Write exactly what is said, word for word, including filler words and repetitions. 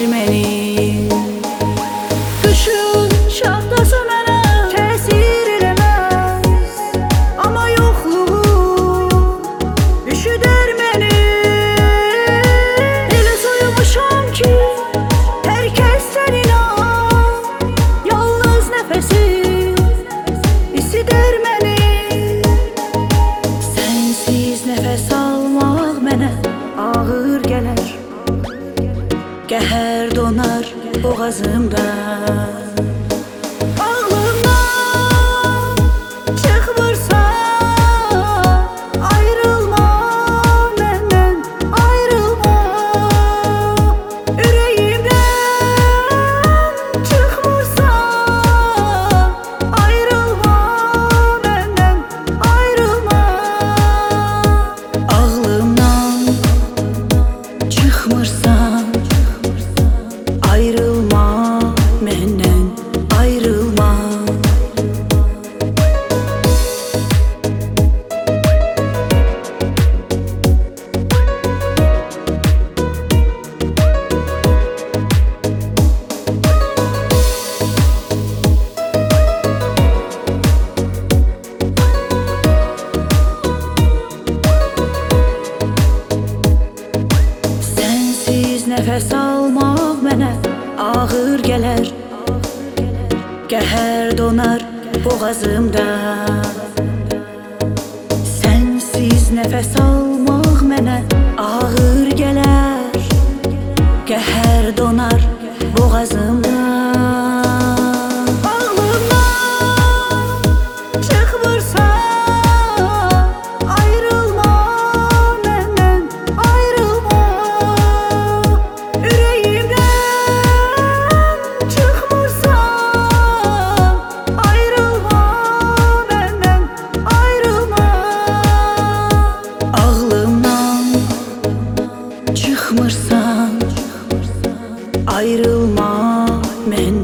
məni. Qışın şaxtası mənə təsir eləməz, amma yoxluğun üşüdər məni. Elə soyumuşam ki hər kəsdən inan, yalnız nəfəsin isidər məni. Sənsiz nəfəs almaq mənə ağır gələr, qəhər donar boğazımda. Ağlımdan çıxmırsa ayrılma məndən, ayrılma. Ürəyimdən çıxmırsa ayrılma məndən, ayrılma. Ağlımdan çıxmırsan ayrılma məndən, ayrılma. Sənsiz nəfəs almaq mənə ağır gələr, qəhər donar boğazımda. Sənsiz nəfəs almaq mənə ağır gələr, qəhər donar boğazımda. Ağlımdan çıxmırsa ayrılma məndən, ayrılma. Ürəyimdən çıxmırsa ayrılma məndən, ayrılma. Ağlımdan çıxmırsan ayrılma məndən.